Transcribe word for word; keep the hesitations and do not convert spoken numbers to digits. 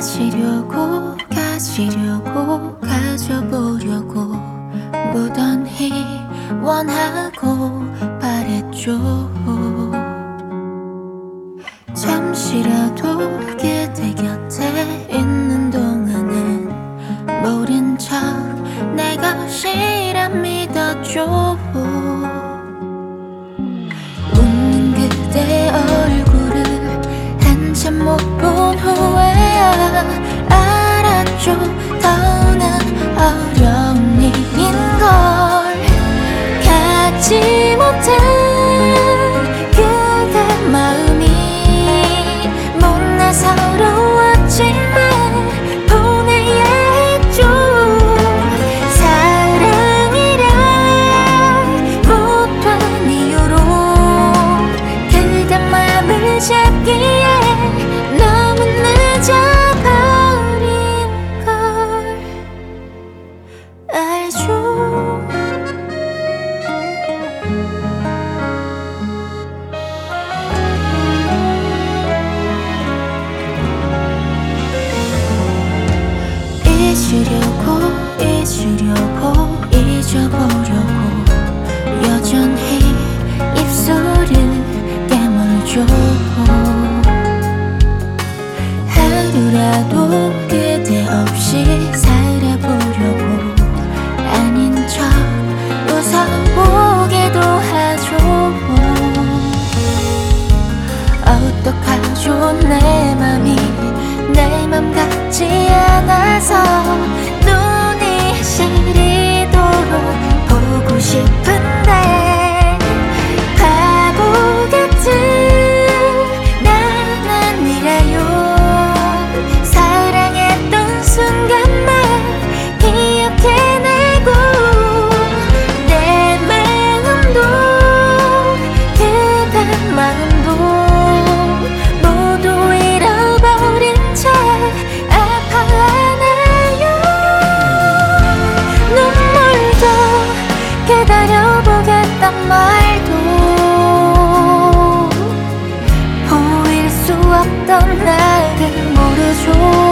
가지려고 가지려고 가져보려고 무던히 원하고 바랬죠. 잠시라도 그대 곁에 있는 동안은 모른 척 내 것이라 믿었죠. 웃는 그대 얼굴을 한참 못 본 후에야 알았죠. 더는 어려운 일인걸. 갖지 못한 그대 마음이 못나 서러웠지만 보내야 했죠. 사랑이라 못한 이유로 그대 마음을 잡기에 너무 늦어버린 걸 알죠. 잊으려고 잊으려고 잊어보려고 여전히 입술을 깨물죠. 하루라도 그대 없이 살아보려고 아닌 척 웃어보기도 하죠. 어떡하죠. 내 맘이 내 맘 같지 않아서 눈이 시리도록 보고 싶은데 바보 같은 난 아니라요. 사랑했던 순간만 기억해내고 내 마음도 그대 마음도 모두 잃어버린 채 아파하나요. 눈물도 기다려보겠단 말도 보일 수 없던 나를 모르죠.